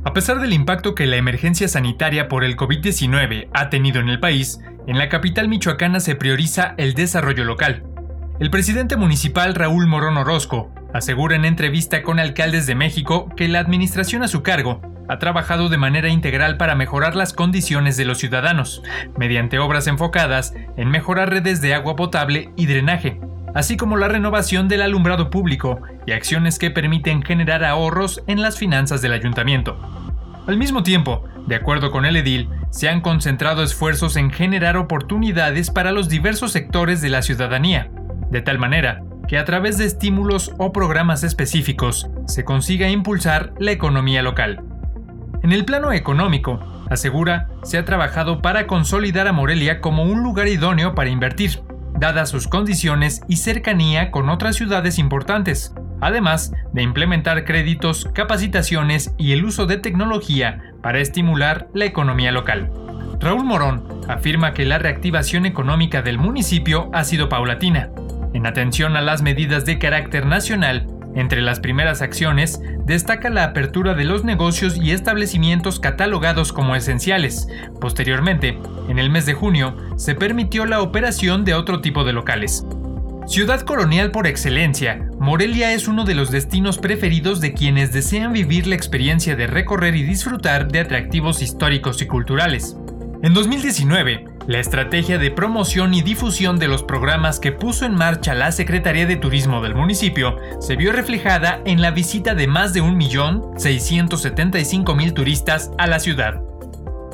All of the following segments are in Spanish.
A pesar del impacto que la emergencia sanitaria por el COVID-19 ha tenido en el país, en la capital michoacana se prioriza el desarrollo local. El presidente municipal Raúl Morón Orozco asegura en entrevista con Alcaldes de México que la administración a su cargo ha trabajado de manera integral para mejorar las condiciones de los ciudadanos, mediante obras enfocadas en mejorar redes de agua potable y drenaje, así como la renovación del alumbrado público y acciones que permiten generar ahorros en las finanzas del ayuntamiento. Al mismo tiempo, de acuerdo con el edil, se han concentrado esfuerzos en generar oportunidades para los diversos sectores de la ciudadanía, de tal manera que a través de estímulos o programas específicos se consiga impulsar la economía local. En el plano económico, asegura, se ha trabajado para consolidar a Morelia como un lugar idóneo para invertir, dadas sus condiciones y cercanía con otras ciudades importantes, además de implementar créditos, capacitaciones y el uso de tecnología para estimular la economía local. Raúl Morón afirma que la reactivación económica del municipio ha sido paulatina. En atención a las medidas de carácter nacional, entre las primeras acciones, destaca la apertura de los negocios y establecimientos catalogados como esenciales. Posteriormente, en el mes de junio, se permitió la operación de otro tipo de locales. Ciudad colonial por excelencia, Morelia es uno de los destinos preferidos de quienes desean vivir la experiencia de recorrer y disfrutar de atractivos históricos y culturales. En 2019, la estrategia de promoción y difusión de los programas que puso en marcha la Secretaría de Turismo del municipio se vio reflejada en la visita de más de 1.675.000 turistas a la ciudad.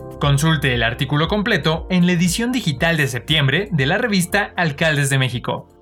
Consulte el artículo completo en la edición digital de septiembre de la revista Alcaldes de México.